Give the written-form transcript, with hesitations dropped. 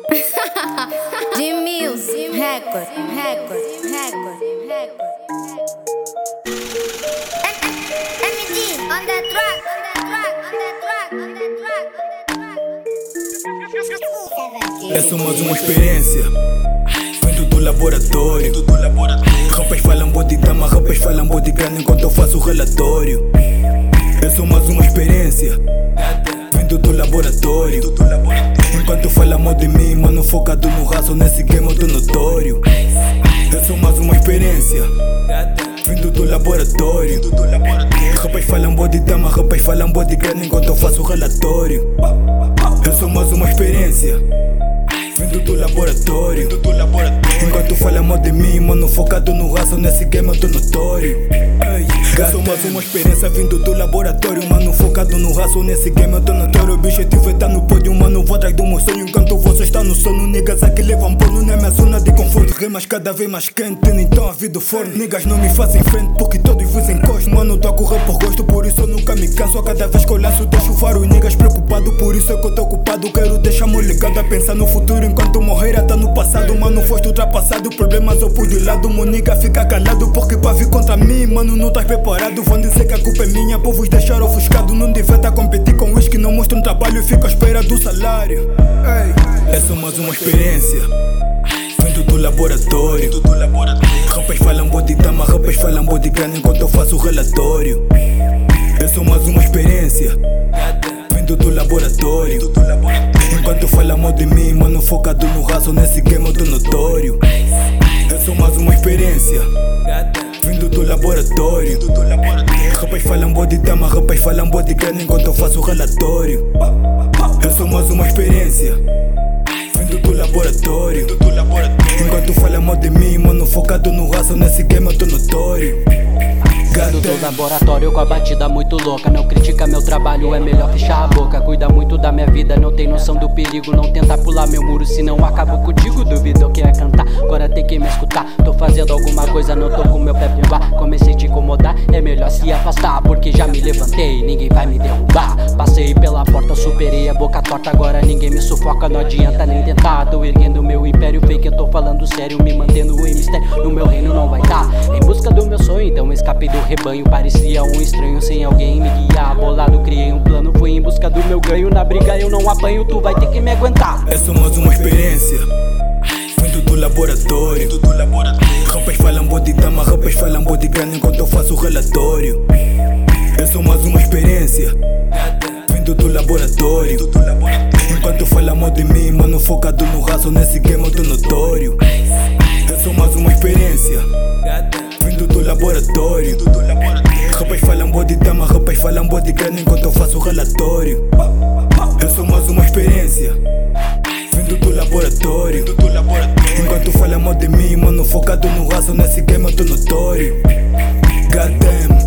De Music Record. MD on the track. Essa é mais uma experiência vindo do laboratório. Rapaz falam bode de dama, rapaz falam bode de grana enquanto eu faço o relatório. Essa é mais uma experiência vindo do laboratório. Enquanto fala mal de mim, mano, focado no raço, nesse game eu tô notório. Essa é mais uma experiência vindo do laboratório. Rapaz falam bode de dama, rapaz falam bode de grana enquanto eu faço o relatório. Essa é mais uma experiência vindo do laboratório. Enquanto fala mal de mim, mano, focado no raço, nesse game eu tô notório. Essa é mais uma experiência vindo do laboratório, mano, focado no raço, nesse game eu tô notório. O objetivo é tá no pódio, mano, vou atrás do meu sonho. Enquanto você está no sono, niggas aqui levam pano na minha zona de conforto. Rimas cada vez mais quente, então a vida forno. Niggas não me fazem frente porque todos vos encostam. Mano, tô a correr por gosto, por isso eu nunca me canso. A cada vez que eu lanço deixo vários niggas preocupado. Por isso é que eu tô ocupado, quero deixar-me ligado a pensar no futuro. Enquanto morrer tá no passado, mano, foste ultrapassado. Problemas eu pus de lado, meu nigga fica calado. Porque pra vir contra mim, mano, não estás preparado. Vão dizer que a culpa é minha, por vos deixar ofuscado. Não devia tá competir com os que não mostram trabalho e fico à espera do salário. Essa é mais uma experiência vindo do laboratório. Rapaz falam bode de dama, rapaz falam bode de grana enquanto eu faço o relatório. Essa é mais uma experiência vindo do laboratório. Enquanto fala mal de mim, mano, focado no raço, nesse game eu tô notório. Essa é mais uma experiência vindo do laboratório. Rapaz falam bode de dama, rapaz falam bode de grana enquanto eu faço o relatório. Essa é mais uma experiência vindo do laboratório. Enquanto fala mal de mim, mano, focado no raço, nesse game eu tô notório. Do laboratório com a batida muito louca. Não critica meu trabalho, é melhor fechar a boca. Cuida muito da minha vida, não tem noção do perigo. Não tenta pular meu muro, senão acabo contigo. Duvidou que é cantar, agora tem que me escutar. Tô fazendo alguma coisa, não tô com meu pé privar. Comecei a te incomodar, é melhor se afastar. Porque já me levantei, ninguém vai me derrubar. Passei pela porta, superei a boca torta. Agora ninguém me sufoca, não adianta nem tentar. Tô erguendo meu império fake, eu tô falando sério. Me mantendo em mistério, no meu reino não vai dar. Em busca do meu sonho, então escapei do rebanho. Parecia um estranho sem alguém me guiar. Bolado, criei um plano, fui em busca do meu ganho. Na briga eu não apanho, tu vai ter que me aguentar. Essa é mais uma experiência vindo do laboratório. Rapaz falam bode de dama, rapaz falam bode de grana enquanto eu faço o relatório. Essa é mais uma experiência vindo do laboratório. Enquanto fala mal de mim, mano, focado no raço, nesse game eu tô notório. Essa é mais uma experiência vindo do laboratório. Rapaz falam bode de dama, rapaz falam bode de grana enquanto eu faço o relatório. Essa é mais uma experiência vindo do laboratório. Enquanto fala mal de mim, mano, focado no raço, nesse game eu tô notório. God damn.